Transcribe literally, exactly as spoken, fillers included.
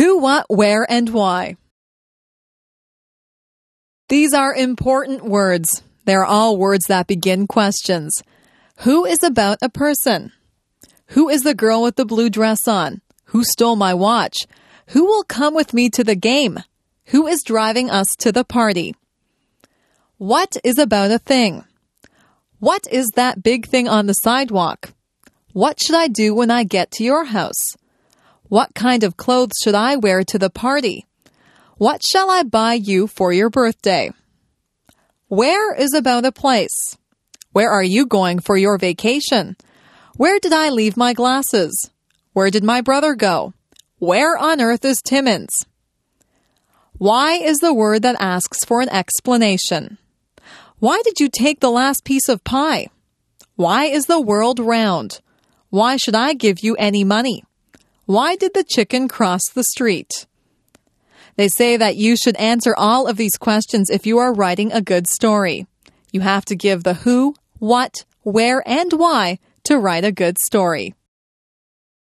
Who, what, where, and why. These are important words. They're all words that begin questions. Who is about a person? Who is the girl with the blue dress on? Who stole my watch? Who will come with me to the game? Who is driving us to the party? What is about a thing? What is that big thing on the sidewalk? What should I do when I get to your house? What kind of clothes should I wear to the party? What shall I buy you for your birthday? Where is about a place? Where are you going for your vacation? Where did I leave my glasses? Where did my brother go? Where on earth is Timmins? Why is the word that asks for an explanation. Why did you take the last piece of pie? Why is the world round? Why should I give you any money? Why did the chicken cross the street? They say that you should answer all of these questions if you are writing a good story. You have to give the who, what, where, and why to write a good story.